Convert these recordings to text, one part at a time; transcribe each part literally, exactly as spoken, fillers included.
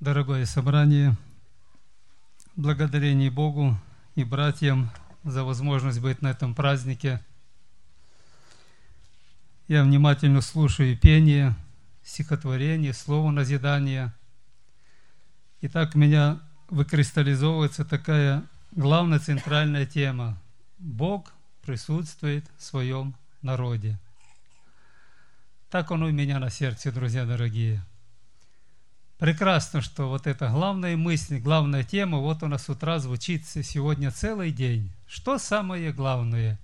Дорогое собрание, благодарение Богу и братьям за возможность быть на этом празднике. Я внимательно слушаю пение, стихотворение, слово назидания. И так у меня выкристаллизовывается такая главная центральная тема. Бог присутствует в своем народе. Так оно у меня на сердце, друзья дорогие. Прекрасно, что вот эта главная мысль, главная тема, вот у нас с утра звучит сегодня целый день. Что самое главное?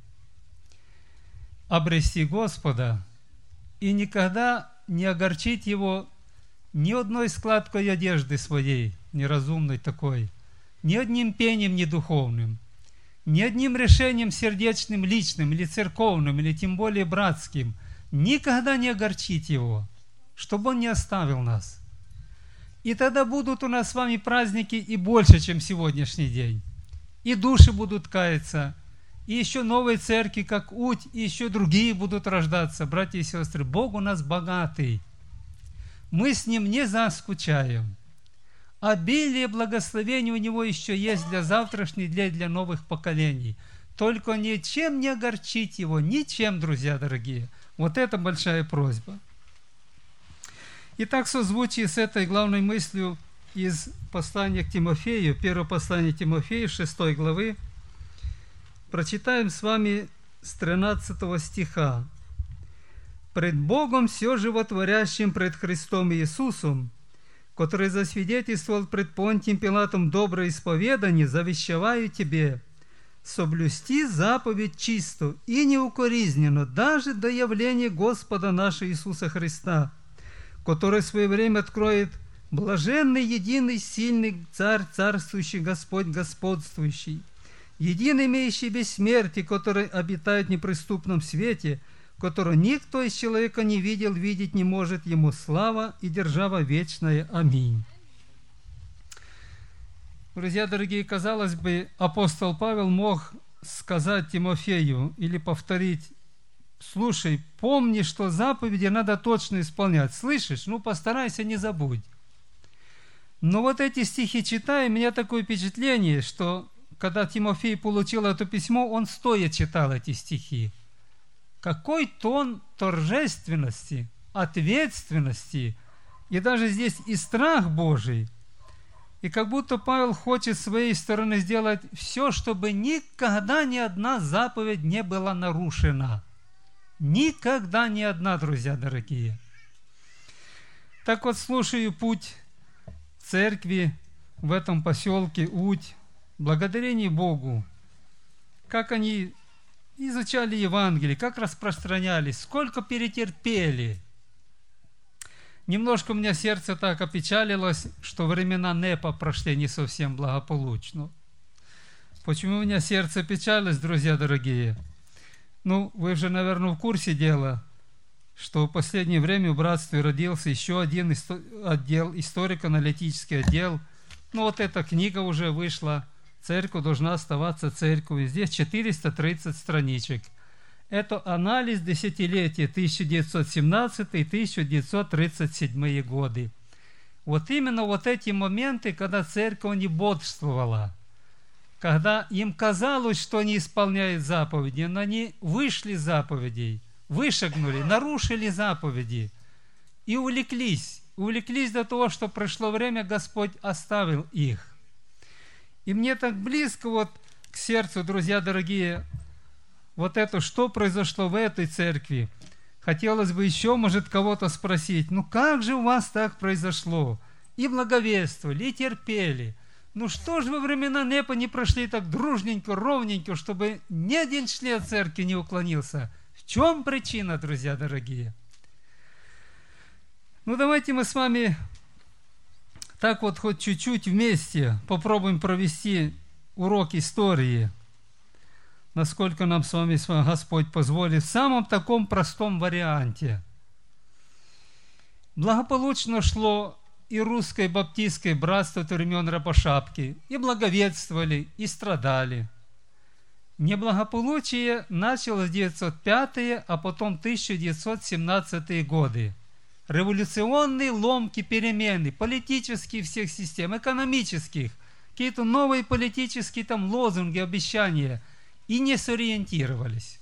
Обрести Господа и никогда не огорчить Его ни одной складкой одежды своей, неразумной такой, ни одним пением недуховным, ни одним решением сердечным, личным, или церковным, или тем более братским, никогда не огорчить Его, чтобы Он не оставил нас. И тогда будут у нас с вами праздники и больше, чем сегодняшний день. И души будут каяться, и еще новые церкви, как Уть, и еще другие будут рождаться. Братья и сестры, Бог у нас богатый. Мы с Ним не заскучаем. Обилие благословений у Него еще есть для завтрашних дней, для новых поколений. Только ничем не огорчить Его, ничем, друзья дорогие. Вот это большая просьба. Итак, в созвучии с этой главной мыслью из послания к Тимофею, первое послание Тимофею, шестой главы, прочитаем с вами с тринадцатого стиха. «Пред Богом все животворящим, пред Христом Иисусом, который засвидетельствовал пред Понтием Пилатом доброе исповедание, завещеваю тебе соблюсти заповедь чисто и неукоризненно, даже до явления Господа нашего Иисуса Христа, который в свое время откроет блаженный, единый, сильный Царь, царствующий Господь, господствующий, един имеющий бессмертие, который обитает в неприступном свете, которого никто из человека не видел, видеть не может, ему слава и держава вечная. Аминь». Друзья дорогие, казалось бы, апостол Павел мог сказать Тимофею или повторить: слушай, помни, что заповеди надо точно исполнять. Слышишь? Ну, постарайся, не забудь. Но вот эти стихи читая, у меня такое впечатление, что когда Тимофей получил это письмо, он стоя читал эти стихи. Какой тон торжественности, ответственности, и даже здесь и страх Божий. И как будто Павел хочет с своей стороны сделать все, чтобы никогда ни одна заповедь не была нарушена. Никогда ни одна, друзья дорогие. Так вот, слушаю путь церкви в этом поселке Уть, благодарение Богу, как они изучали Евангелие, как распространялись, сколько перетерпели. Немножко у меня сердце так опечалилось, что времена НЭПа прошли не совсем благополучно. Почему у меня сердце печалилось, друзья дорогие? Ну, вы же, наверное, в курсе дела, что в последнее время в братстве родился еще один отдел, историко-аналитический отдел. Ну, вот эта книга уже вышла. Церковь должна оставаться церковью. Здесь четыреста тридцать страничек. Это анализ десятилетия тысяча девятьсот семнадцатый — тысяча девятьсот тридцать седьмой годы. Вот именно вот эти моменты, когда церковь не бодрствовала, когда им казалось, что они исполняют заповеди, но они вышли из заповедей, вышагнули, нарушили заповеди и увлеклись. Увлеклись до того, что пришло время, Господь оставил их. И мне так близко вот к сердцу, друзья дорогие, вот это, что произошло в этой церкви. Хотелось бы еще, может, кого-то спросить: ну как же у вас так произошло? И благовествовали, и терпели. Ну что же во времена НЭПа не прошли так дружненько, ровненько, чтобы ни один член церкви не уклонился? В чем причина, друзья дорогие? Ну давайте мы с вами так вот хоть чуть-чуть вместе попробуем провести урок истории, насколько нам с вами Господь позволит, в самом таком простом варианте. Благополучно шло и русское баптистское братство времен Рябошапки, и благовествовали, и страдали. Неблагополучие началось в девятьсот пятые, а потом тысяча девятьсот семнадцатые годы. революционные ломки, перемены, политических всех систем, экономических, какие-то новые политические там лозунги, обещания, и не сориентировались.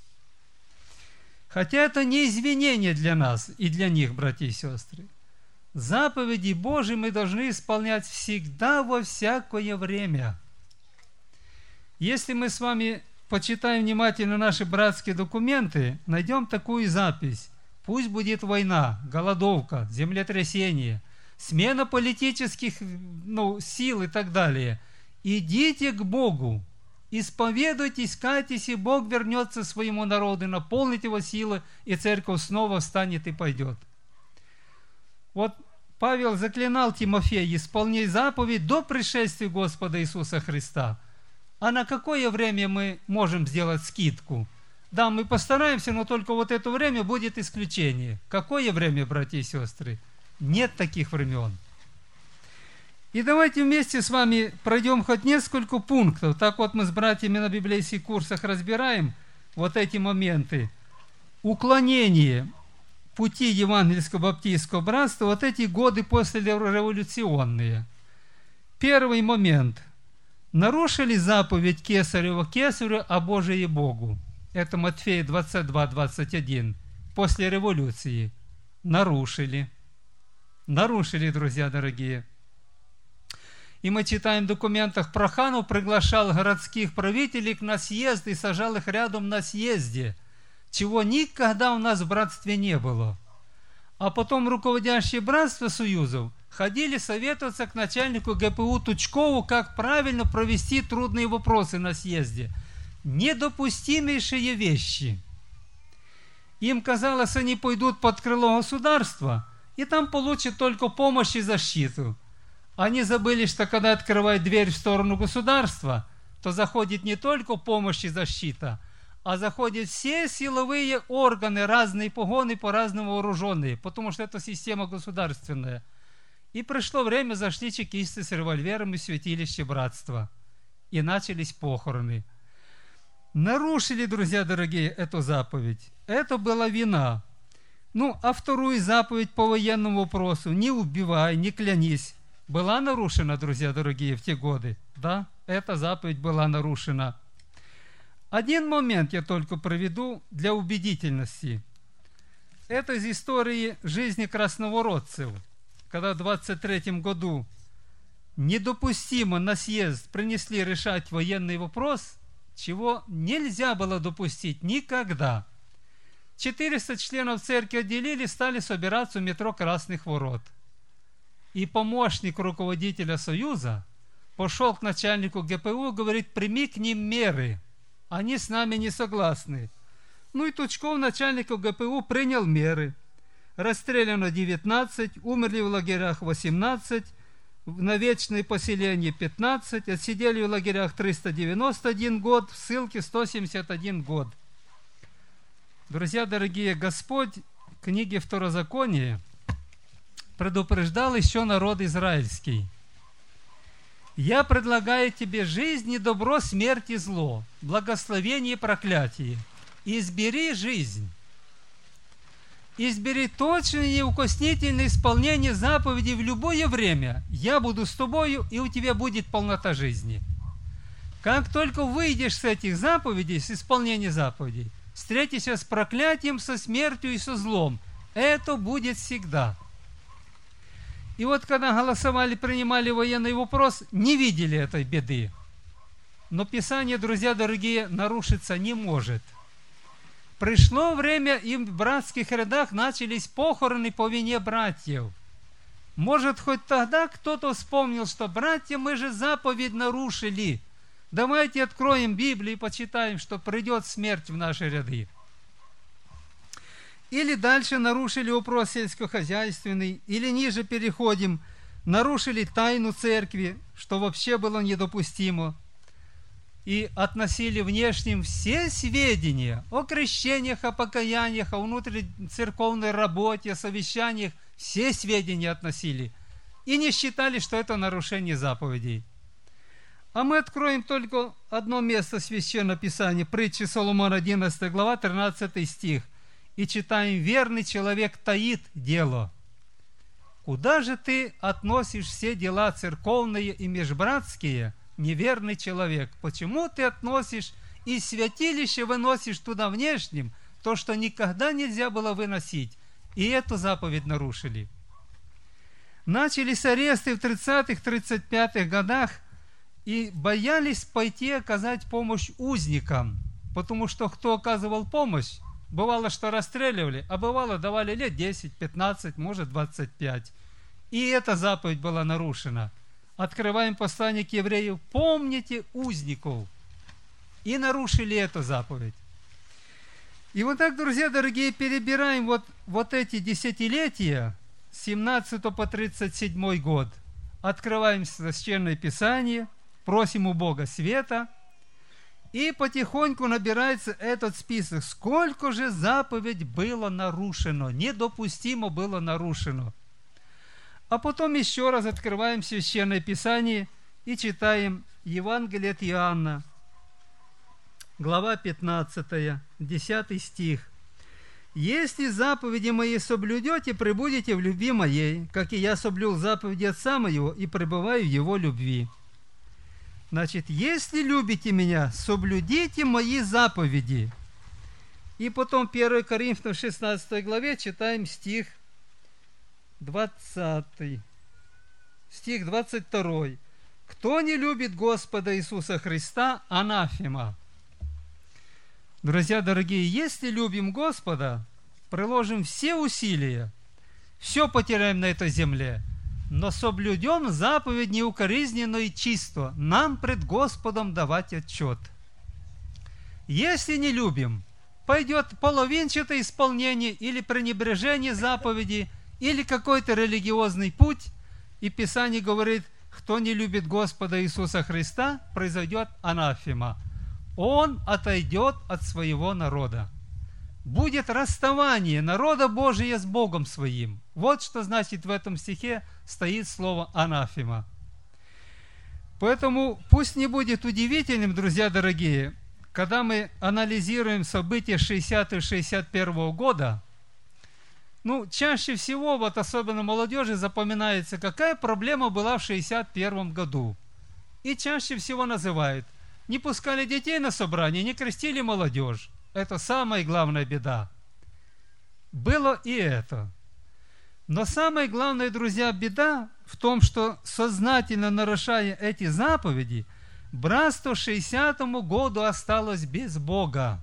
Хотя это не извинение для нас и для них, братья и сестры. Заповеди Божьи мы должны исполнять всегда, во всякое время. Если мы с вами почитаем внимательно наши братские документы, найдем такую запись. Пусть будет война, голодовка, землетрясение, смена политических ну, сил и так далее. Идите к Богу, исповедуйтесь, кайтесь, и Бог вернется к своему народу, наполнит его силы, и церковь снова встанет и пойдет. Вот Павел заклинал Тимофея: исполняй заповедь до пришествия Господа Иисуса Христа. А на какое время мы можем сделать скидку? Да, мы постараемся, но только вот это время будет исключение. Какое время, братья и сестры? Нет таких времен. И давайте вместе с вами пройдем хоть несколько пунктов. Так вот мы с братьями на библейских курсах разбираем вот эти моменты. Уклонение пути евангельского баптистского братства, вот эти годы послереволюционные. Первый момент. Нарушили заповедь Кесарева Кесарю, а Божие Богу. Это Матфея двадцать два двадцать один. После революции. Нарушили. Нарушили, друзья дорогие. И мы читаем в документах, Проханов приглашал городских правителей на съезд и сажал их рядом на съезде, чего никогда у нас в братстве не было. А потом руководящие братства союзов ходили советоваться к начальнику ГПУ Тучкову, как правильно провести трудные вопросы на съезде. Недопустимейшие вещи. Им казалось, они пойдут под крыло государства, и там получат только помощь и защиту. Они забыли, что когда открывают дверь в сторону государства, то заходит не только помощь и защита, а заходят все силовые органы, разные погоны, по-разному вооруженные, потому что это система государственная. И пришло время, зашли чекисты с револьвером и святилище братства. И начались похороны. Нарушили, друзья дорогие, эту заповедь. Это была вина. Ну, а вторую заповедь по военному вопросу: не убивай, не клянись, была нарушена, друзья дорогие, в те годы. Да, эта заповедь была нарушена. Один момент я только проведу для убедительности. Это из истории жизни красноворотцев, когда в двадцать третьем году недопустимо на съезд принесли решать военный вопрос, чего нельзя было допустить никогда. четыреста членов церкви отделили, стали собираться у метро Красных Ворот. И помощник руководителя Союза пошел к начальнику ГПУ, говорит: прими к ним меры, они с нами не согласны. Ну и Тучков, начальнику ГПУ, принял меры. Расстреляно девятнадцать, умерли в лагерях восемнадцать, на вечное поселение пятнадцать, отсидели в лагерях триста девяносто один год, в ссылке сто семьдесят один год. Друзья дорогие, Господь в книге Второзакония предупреждал еще народ израильский: «Я предлагаю тебе жизнь и добро, смерть и зло, благословение и проклятие. Избери жизнь. Избери точное и неукоснительное исполнение заповедей в любое время. Я буду с тобою, и у тебя будет полнота жизни». Как только выйдешь с этих заповедей, с исполнения заповедей, встретишься с проклятием, со смертью и со злом. Это будет всегда. И вот когда голосовали, принимали военный вопрос, не видели этой беды. Но Писание, друзья дорогие, нарушиться не может. Пришло время, и в братских рядах начались похороны по вине братьев. Может, хоть тогда кто-то вспомнил, что братья, мы же заповедь нарушили. Давайте откроем Библию и почитаем, что придет смерть в наши ряды. Или дальше нарушили вопрос сельскохозяйственный, или ниже переходим, нарушили тайну церкви, что вообще было недопустимо, и относили внешним все сведения о крещениях, о покаяниях, о внутрицерковной работе, о совещаниях, все сведения относили, и не считали, что это нарушение заповедей. А мы откроем только одно место Священного Писания, притчи Соломона, одиннадцатая глава, тринадцатый стих. И читаем: верный человек таит дело, куда же ты относишь все дела церковные и межбратские, неверный человек? Почему ты относишь из святилища, выносишь туда внешним то, что никогда нельзя было выносить? И эту заповедь нарушили. Начались аресты в тридцатых-тридцать пятых годах и боялись пойти оказать помощь узникам, потому что кто оказывал помощь, бывало, что расстреливали, а бывало, давали лет десять, пятнадцать, может, двадцать пять. И эта заповедь была нарушена. Открываем послание к еврею: помните узников. И нарушили эту заповедь. И вот так, друзья дорогие, перебираем вот, вот эти десятилетия, с семнадцатого по тридцать седьмой год. Открываем Священное Писание, просим у Бога света, и потихоньку набирается этот список. Сколько же заповедь было нарушено, недопустимо было нарушено. А потом еще раз открываем Священное Писание и читаем Евангелие от Иоанна, глава пятнадцатая, десятый стих. «Если заповеди мои соблюдете, пребудете в любви моей, как и я соблюл заповеди Отца моего и пребываю в его любви». Значит, если любите меня, соблюдите мои заповеди. И потом первое Коринфянам шестнадцатой главе читаем стих двадцатый, стих двадцать второй. «Кто не любит Господа Иисуса Христа, анафема». Друзья дорогие, если любим Господа, приложим все усилия, все потеряем на этой земле, но соблюдем заповедь неукоризненно и чисто, нам пред Господом давать отчет. Если не любим, пойдет половинчатое исполнение или пренебрежение заповеди, или какой-то религиозный путь, и Писание говорит: кто не любит Господа Иисуса Христа, произойдет анафема. Он отойдет от своего народа. Будет расставание народа Божия с Богом своим. Вот что значит в этом стихе стоит слово анафема. Поэтому пусть не будет удивительным, друзья дорогие, когда мы анализируем события шестидесятого-шестьдесят первого года, ну, чаще всего, вот особенно молодежи, запоминается, какая проблема была в шестьдесят первом году. И чаще всего называют: не пускали детей на собрание, не крестили молодежь. Это самая главная беда. Было и это. Но самая главная, друзья, беда в том, что, сознательно нарушая эти заповеди, братство к шестидесятому году осталось без Бога.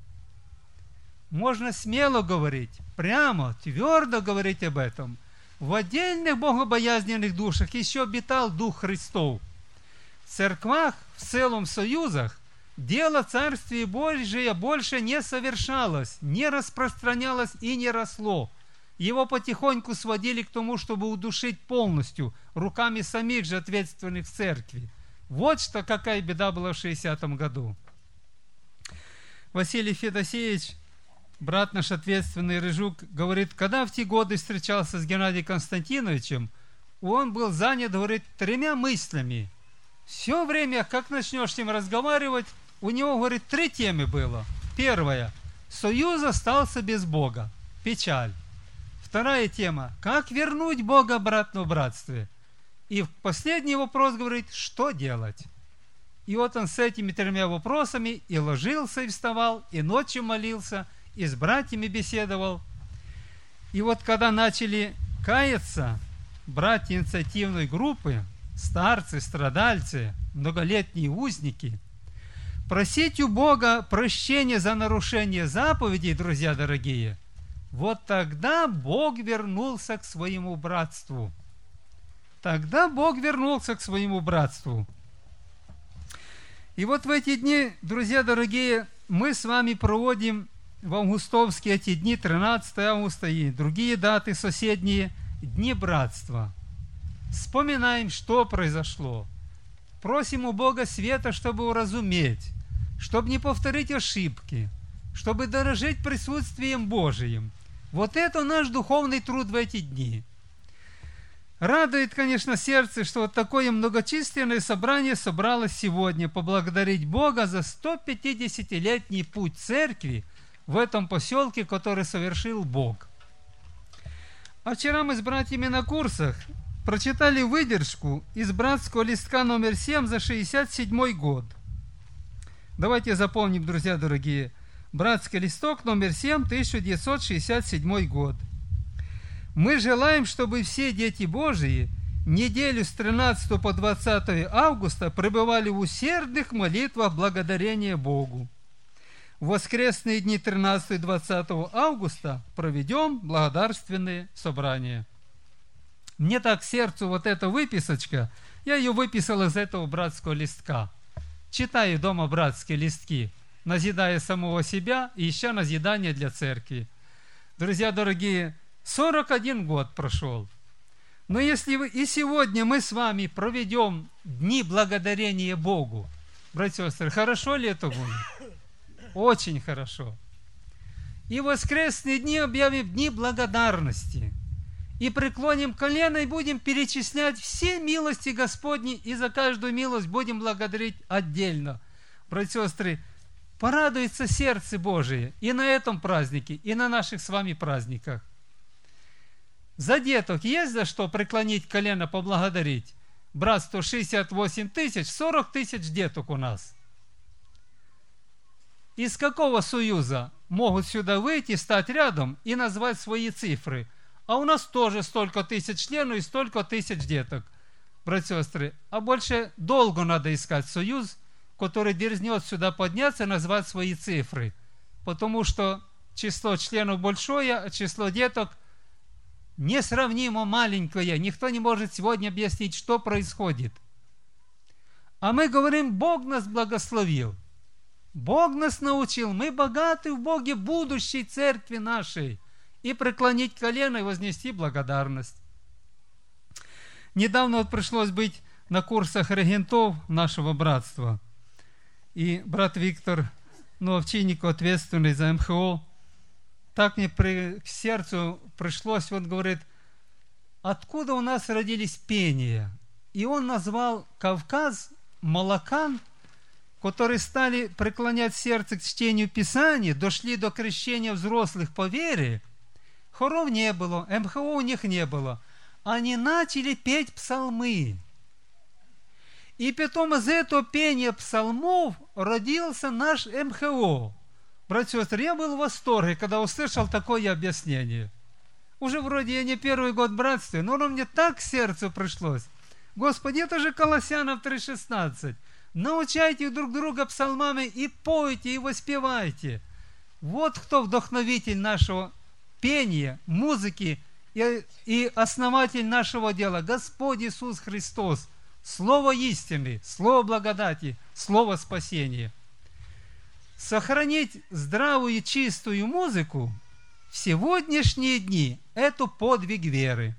Можно смело говорить, прямо, твердо говорить об этом. В отдельных богобоязненных душах еще обитал Дух Христов. В церквах, в целом союзах, дело Царствия Божия больше не совершалось, не распространялось и не росло. Его потихоньку сводили к тому, чтобы удушить полностью руками самих же ответственных в церкви. Вот что, какая беда была в шестидесятом году. Василий Федосеевич, брат наш ответственный Рыжук, говорит, когда в те годы встречался с Геннадием Константиновичем, он был занят, говорит, тремя мыслями. Все время, как начнешь с ним разговаривать, у него, говорит, три темы было. Первая. Союз остался без Бога. Печаль. Вторая тема. Как вернуть Бога обратно в братстве? И последний вопрос, говорит, что делать? И вот он с этими тремя вопросами и ложился, и вставал, и ночью молился, и с братьями беседовал. И вот когда начали каяться братья инициативной группы, старцы, страдальцы, многолетние узники, просить у Бога прощения за нарушение заповедей, друзья дорогие, вот тогда Бог вернулся к своему братству. Тогда Бог вернулся к своему братству. И вот в эти дни, друзья дорогие, мы с вами проводим в августовские эти дни, тринадцатого августа и другие даты соседние, дни братства. Вспоминаем, что произошло. Просим у Бога света, чтобы уразуметь, чтобы не повторить ошибки, чтобы дорожить присутствием Божиим. Вот это наш духовный труд в эти дни. Радует, конечно, сердце, что вот такое многочисленное собрание собралось сегодня поблагодарить Бога за сто пятидесятилетний путь церкви в этом поселке, который совершил Бог. А вчера мы с братьями на курсах прочитали выдержку из братского листка номер семь за шестьдесят седьмой год. Давайте запомним, друзья дорогие. Братский листок номер семь, тысяча девятьсот шестьдесят седьмой год. Мы желаем, чтобы все дети Божии неделю с тринадцатого по двадцатое августа пребывали в усердных молитвах благодарения Богу. В воскресные дни тринадцатого и двадцатого августа проведем благодарственные собрания. Мне так к сердцу вот эта выписочка, я ее выписал из этого братского листка. Читаю дома братские листки, назидая самого себя и ища назидание для церкви. Друзья дорогие, сорок один год прошел. Но если вы, и сегодня мы с вами проведем дни благодарения Богу, братья и сестры, хорошо ли это будет? Очень хорошо. И в воскресные дни объявим дни благодарности. И преклоним колено и будем перечислять все милости Господни, и за каждую милость будем благодарить отдельно. Братья и сестры, порадуется сердце Божие и на этом празднике, и на наших с вами праздниках. За деток есть за что преклонить колено, поблагодарить? Брат, сто шестьдесят восемь тысяч, сорок тысяч деток у нас. Из какого союза могут сюда выйти, стать рядом и назвать свои цифры? А у нас тоже столько тысяч членов и столько тысяч деток. Братья и сестры, а больше долго надо искать союз, который дерзнет сюда подняться и назвать свои цифры. Потому что число членов большое, а число деток несравнимо маленькое. Никто не может сегодня объяснить, что происходит. А мы говорим, Бог нас благословил. Бог нас научил. Мы богаты в Боге будущей церкви нашей. И преклонить колено и вознести благодарность. Недавно вот пришлось быть на курсах регентов нашего братства. И брат Виктор, ну, овчинник, ответственный за эм ха о, так мне при, к сердцу пришлось, он говорит, откуда у нас родились пения? И он назвал Кавказ, молокан, которые стали преклонять сердце к чтению Писания, дошли до крещения взрослых по вере. Хоров не было, эм ха о у них не было. Они начали петь псалмы. И потом из этого пения псалмов родился наш эм ха о. Братья и сестры, я был в восторге, когда услышал такое объяснение. Уже вроде я не первый год в братстве, но оно мне так к сердцу пришлось. Господи, это же Колоссянов три шестнадцать. Научайте друг друга псалмами и пойте, и воспевайте. Вот кто вдохновитель нашего пения, музыки и, и основатель нашего дела. Господь Иисус Христос. Слово истины, слово благодати, слово спасения. Сохранить здравую и чистую музыку в сегодняшние дни – это подвиг веры.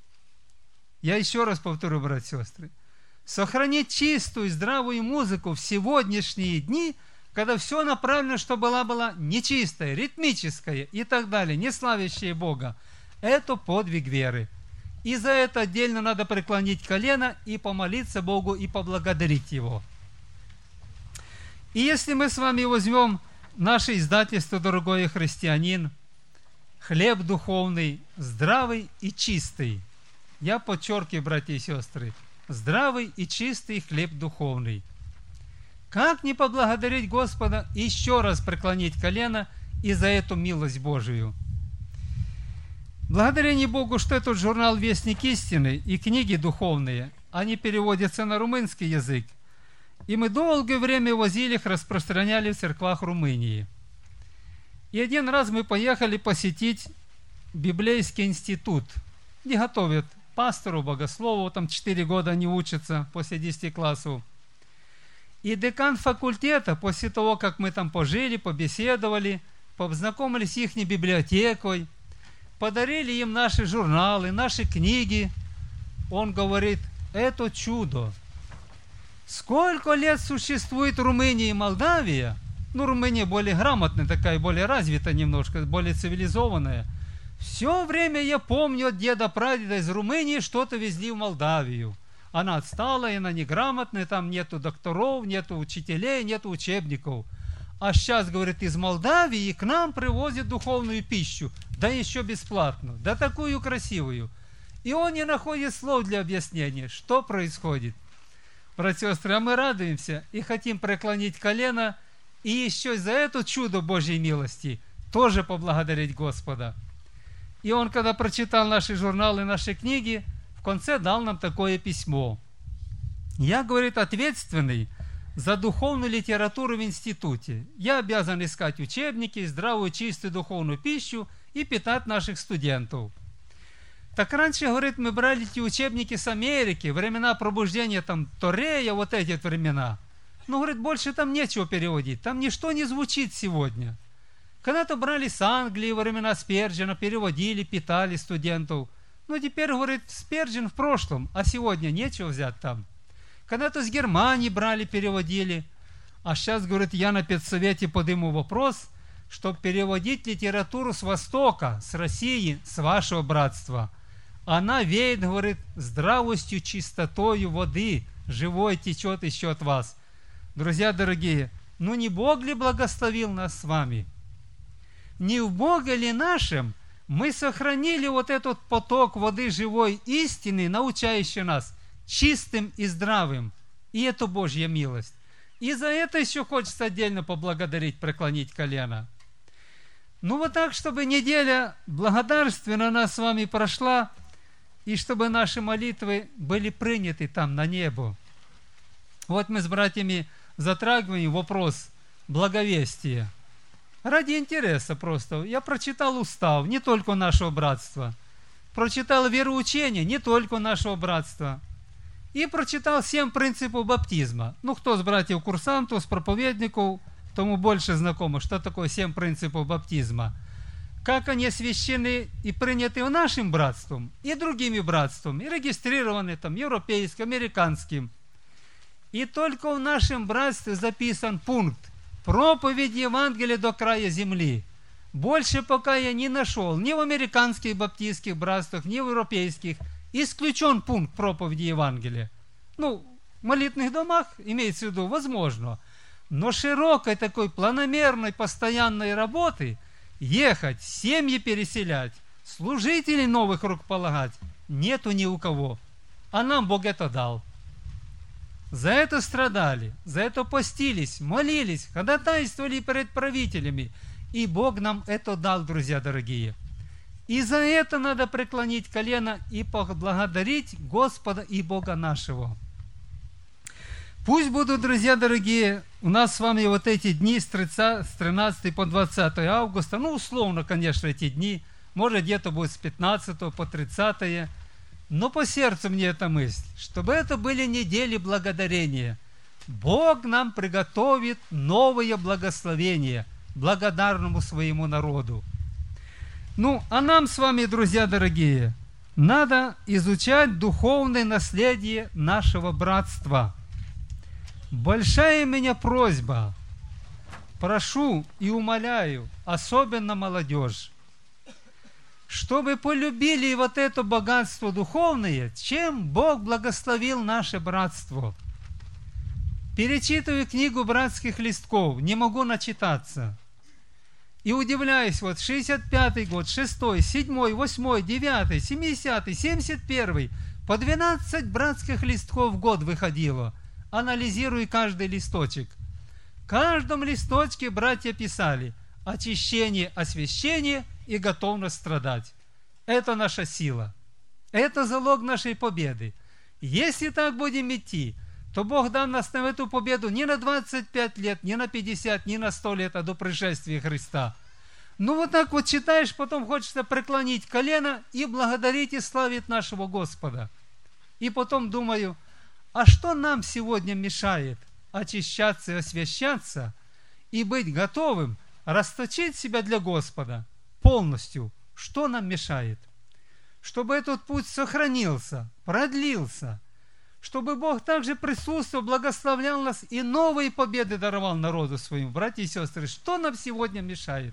Я еще раз повторю, братья и сестры. Сохранить чистую, здравую музыку в сегодняшние дни, когда все направлено, что была была нечистая, ритмическая и так далее, не славящая Бога, это подвиг веры. И за это отдельно надо преклонить колено и помолиться Богу и поблагодарить Его. И если мы с вами возьмем наше издательство «Дорогой христианин», хлеб духовный, здравый и чистый. Я подчеркиваю, братья и сестры, здравый и чистый хлеб духовный. Как не поблагодарить Господа и еще раз преклонить колено и за эту милость Божию? Благодарение Богу, что этот журнал «Вестник истины» и книги духовные, они переводятся на румынский язык. И мы долгое время возили их, распространяли в церквах Румынии. И один раз мы поехали посетить библейский институт, где готовят пастору, богослову, там четыре года они учатся после десяти классов. И декан факультета, после того, как мы там пожили, побеседовали, познакомились с их библиотекой, подарили им наши журналы, наши книги, он говорит, это чудо. Сколько лет существует Румыния и Молдавия? Ну, Румыния более грамотная такая, более развитая немножко, более цивилизованная. Все время я помню от деда-прадеда из Румынии что-то везли в Молдавию. Она отсталая, она неграмотная, там нету докторов, нету учителей, нету учебников. а сейчас, говорит, из Молдавии к нам привозят духовную пищу, да еще бесплатно, да такую красивую. И он не находит слов для объяснения, что происходит. Братья и сестры, а мы радуемся и хотим преклонить колено, и еще за это чудо Божьей милости тоже поблагодарить Господа. И он, когда прочитал наши журналы, наши книги, в конце дал нам такое письмо. Я, говорит, ответственный за духовную литературу в институте. Я обязан искать учебники, здравую, чистую духовную пищу и питать наших студентов. Так раньше, говорит, мы брали эти учебники с Америки, времена пробуждения, там, Торея, вот эти времена. Но, говорит, больше там нечего переводить, там ничто не звучит сегодня. Когда-то брали с Англии, времена Спержина, переводили, питали студентов. Но теперь, говорит, Спержин в прошлом, а сегодня нечего взять там. Когда-то с Германии брали, переводили. А сейчас, говорит, я на педсовете подниму вопрос, чтобы переводить литературу с Востока, с России, с вашего братства. Она веет, говорит, здравостью, чистотою воды, живой течет еще от вас. Друзья дорогие, ну не Бог ли благословил нас с вами? Не в Боге ли нашем мы сохранили вот этот поток воды живой истины, научающий нас чистым и здравым? И это Божья милость. И за это еще хочется отдельно поблагодарить, преклонить колено. Ну вот так, чтобы неделя благодарственно нас с вами прошла, и чтобы наши молитвы были приняты там, на небо. Вот мы с братьями затрагиваем вопрос благовестия. Ради интереса просто. Я прочитал устав, не только нашего братства. Прочитал вероучение, не только нашего братства. И прочитал семь принципов баптизма. Ну, кто с братьев-курсантов, с проповедников, тому больше знакомо, что такое семь принципов баптизма. Как они освящены и приняты в нашим братством, и другими братствами, и регистрированы там европейским, американским. И только в нашем братстве записан пункт проповедь Евангелия до края земли. Больше пока я не нашел ни в американских баптистских братствах, ни в европейских. Исключен пункт проповеди Евангелия. Ну, в молитвенных домах, имеется в виду, возможно. Но широкой такой планомерной, постоянной работы ехать, семьи переселять, служителей новых рукополагать нету ни у кого. А нам Бог это дал. За это страдали, за это постились, молились, ходатайствовали перед правителями. И Бог нам это дал, друзья дорогие. И за это надо преклонить колено и поблагодарить Господа и Бога нашего. Пусть будут, друзья дорогие, у нас с вами вот эти дни с тринадцатого по двадцатое августа, ну, условно, конечно, эти дни, может, где-то будет с пятнадцатого по тридцатое, но по сердцу мне эта мысль, чтобы это были недели благодарения. Бог нам приготовит новые благословения благодарному своему народу. Ну, а нам с вами, друзья дорогие, надо изучать духовное наследие нашего братства. Большая у меня просьба, прошу и умоляю, особенно молодежь, чтобы полюбили вот это богатство духовное, чем Бог благословил наше братство. Перечитываю книгу братских листков, не могу начитаться. И удивляюсь, вот шестьдесят пятый год, шестой, седьмой, восьмой, девятый, семидесятый, семьдесят первый, по двенадцать братских листков в год выходило. Анализируй каждый листочек. В каждом листочке братья писали очищение, освящение и готовность страдать. Это наша сила. Это залог нашей победы. Если так будем идти, то Бог даст нас на эту победу не на двадцать пять лет, не на пятьдесят, не на сто лет, а до пришествия Христа. Ну вот так вот читаешь, потом хочется преклонить колено и благодарить и славить нашего Господа. И потом думаю, а что нам сегодня мешает очищаться и освящаться и быть готовым расточить себя для Господа полностью? Что нам мешает? Чтобы этот путь сохранился, продлился, чтобы Бог также присутствовал, благословлял нас и новые победы даровал народу своему. Братья и сестры, что нам сегодня мешает?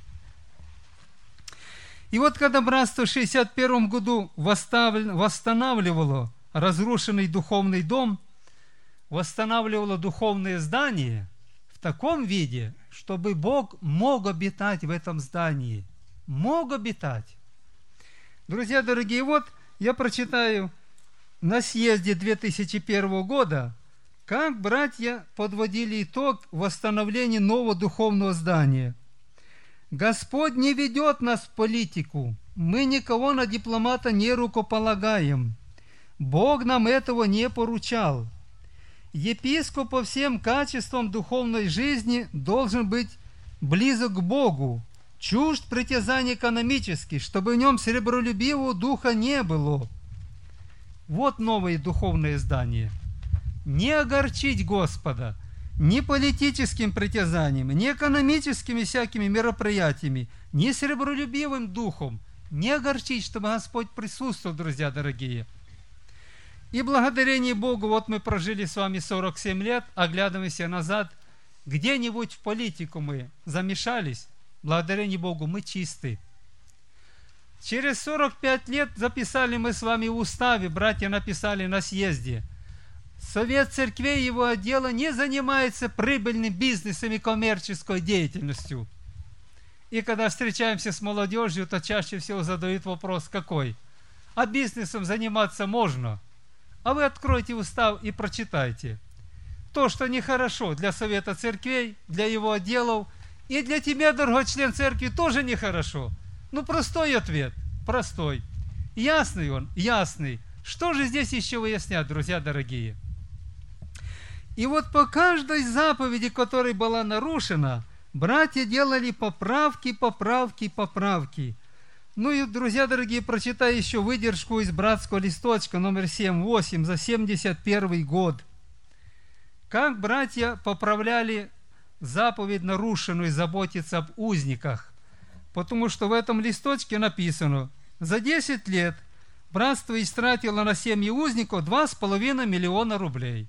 И вот когда братство в шестьдесят первом году восстанавливало разрушенный духовный дом, восстанавливало духовные здания в таком виде, чтобы Бог мог обитать в этом здании. Мог обитать. Друзья дорогие, вот я прочитаю на съезде две тысячи первого года, как братья подводили итог восстановления нового духовного здания. Господь не ведет нас в политику. Мы никого на дипломата не рукополагаем. Бог нам этого не поручал. Епископ по всем качествам духовной жизни должен быть близок к Богу, чужд притязаний экономических, чтобы в нем серебролюбивого духа не было. Вот новое духовное здание. Не огорчить Господа ни политическим притязанием, ни экономическими всякими мероприятиями, ни серебролюбивым духом. Не огорчить, чтобы Господь присутствовал, друзья дорогие. И благодарение Богу, вот мы прожили с вами сорок семь лет, оглядываемся назад, где-нибудь в политику мы замешались, благодарение Богу мы чисты. Через сорок пять лет записали мы с вами в уставе, братья написали на съезде, Совет церквей и его отдела не занимается прибыльным бизнесом и коммерческой деятельностью. И когда встречаемся с молодежью, то чаще всего задают вопрос какой? А бизнесом заниматься можно? А вы откройте устав и прочитайте. То, что нехорошо для Совета церквей, для его отделов, и для тебя, дорогой член церкви, тоже нехорошо. Ну, простой ответ, простой. Ясный он, ясный. Что же здесь еще выяснять, друзья дорогие? И вот по каждой заповеди, которая была нарушена, братья делали поправки, поправки, поправки. Ну и, друзья дорогие, прочитаю еще выдержку из братского листочка номер семь восемь за семьдесят первый год. Как братья поправляли заповедь нарушенную заботиться об узниках. Потому что в этом листочке написано, за десять лет братство истратило на семьи узников два с половиной миллиона рублей.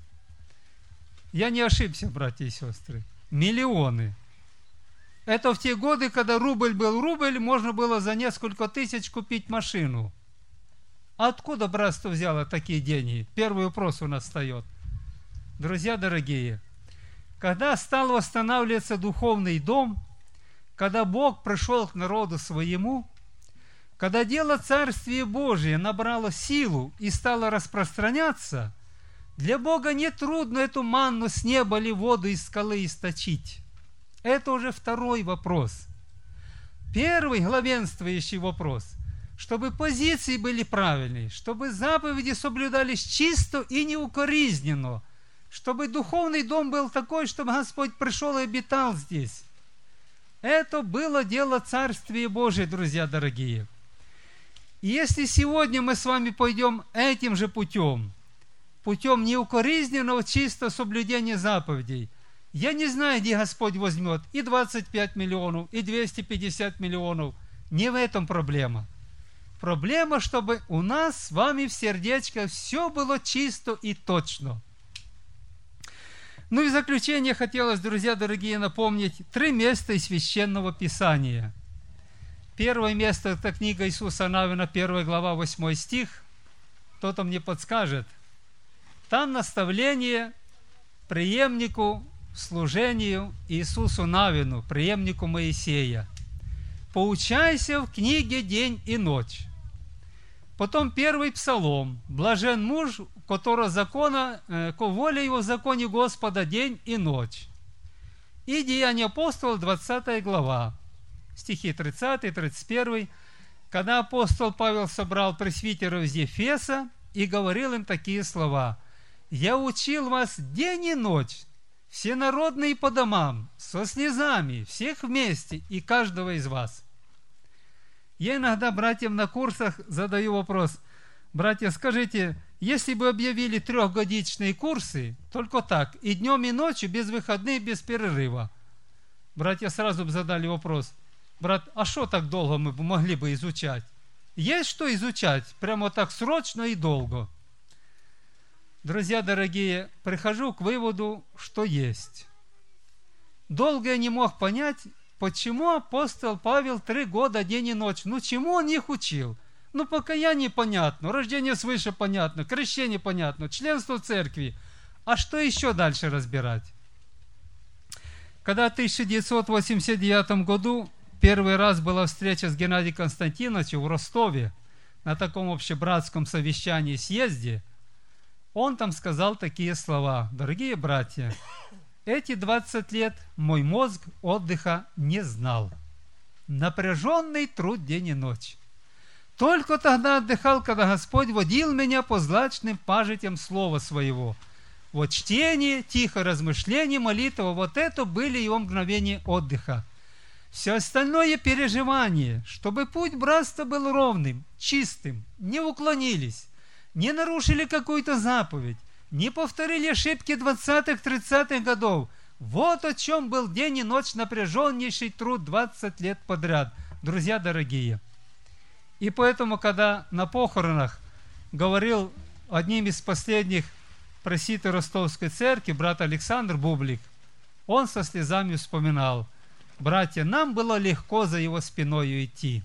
Я не ошибся, братья и сестры. Миллионы. Это в те годы, когда рубль был рубль, можно было за несколько тысяч купить машину. Откуда братство взяло такие деньги? Первый вопрос у нас встает. Друзья дорогие, когда стал восстанавливаться духовный дом, когда Бог пришел к народу своему, когда дело Царствия Божия набрало силу и стало распространяться, для Бога не трудно эту манну с неба или воду из скалы источить. Это уже второй вопрос. Первый главенствующий вопрос, чтобы позиции были правильные, чтобы заповеди соблюдались чисто и неукоризненно, чтобы духовный дом был такой, чтобы Господь пришел и обитал здесь. Это было дело Царствия Божия, друзья дорогие. И если сегодня мы с вами пойдем этим же путем, путем неукоризненного чисто соблюдения заповедей, я не знаю, где Господь возьмет и двадцать пять миллионов, и двести пятьдесят миллионов. Не в этом проблема. Проблема, чтобы у нас с вами в сердечках все было чисто и точно. Ну и в заключение хотелось, друзья дорогие, напомнить три места из Священного Писания. Первое место – это книга Иисуса Навина, первая глава, восьмой стих. Кто-то мне подскажет. Там наставление преемнику служению Иисусу Навину, преемнику Моисея. «Поучайся в книге день и ночь». Потом первый псалом. «Блажен муж, которого закона, э, воля его в законе Господа день и ночь». И Деяния апостолов, двадцатая глава, стихи тридцатый тридцать первый, когда апостол Павел собрал пресвитеров из Ефеса и говорил им такие слова: «Я учил вас день и ночь, всенародные по домам, со слезами, всех вместе и каждого из вас». Я иногда братьям на курсах задаю вопрос: братья, скажите, если бы объявили трехгодичные курсы, только так, и днем, и ночью, без выходных, без перерыва, братья сразу бы задали вопрос: брат, а что так долго мы могли бы изучать? Есть что изучать, прямо так срочно и долго. Друзья дорогие, прихожу к выводу, что есть. Долго я не мог понять, почему апостол Павел три года день и ночь. Ну, чему он их учил? Ну, покаяние понятно, рождение свыше понятно, крещение понятно, членство в церкви. А что еще дальше разбирать? Когда в тысяча девятьсот восемьдесят девятом году первый раз была встреча с Геннадием Константиновичем в Ростове на таком общебратском совещании, съезде, он там сказал такие слова: «Дорогие братья, эти двадцать лет мой мозг отдыха не знал. Напряженный труд день и ночь. Только тогда отдыхал, когда Господь водил меня по злачным пажитям слова своего. Вот чтение, тихое размышление, молитва, вот это были его мгновения отдыха. Все остальное переживание, чтобы путь братства был ровным, чистым, не уклонились, не нарушили какую-то заповедь, не повторили ошибки двадцатых-тридцатых годов. Вот о чем был день и ночь напряженнейший труд двадцать лет подряд, друзья дорогие». И поэтому, когда на похоронах говорил одним из последних пресвитер Ростовской церкви, брат Александр Бублик, он со слезами вспоминал: «Братья, нам было легко за его спиною идти.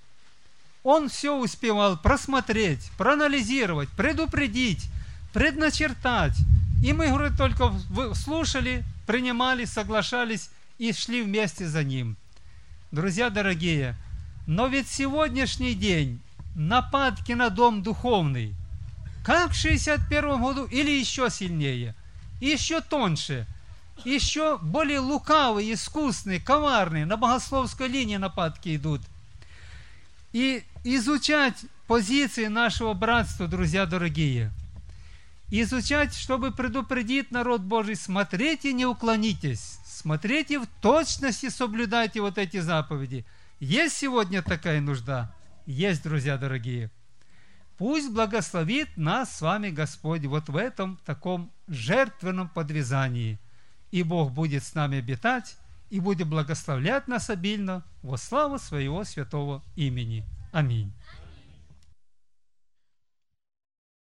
Он все успевал просмотреть, проанализировать, предупредить, предначертать. И мы, говорит, только слушали, принимали, соглашались и шли вместе за ним». Друзья дорогие, но ведь сегодняшний день нападки на дом духовный, как в шестьдесят первом году, или еще сильнее, еще тоньше, еще более лукавые, искусные, коварные, на богословской линии нападки идут. И изучать позиции нашего братства, друзья дорогие, изучать, чтобы предупредить народ Божий: смотрите, не уклонитесь, смотрите в точности, соблюдайте вот эти заповеди. Есть сегодня такая нужда? Есть, друзья дорогие. Пусть благословит нас с вами Господь вот в этом таком жертвенном подвязании. И Бог будет с нами обитать, и будет благословлять нас обильно во славу Своего святого имени. Аминь.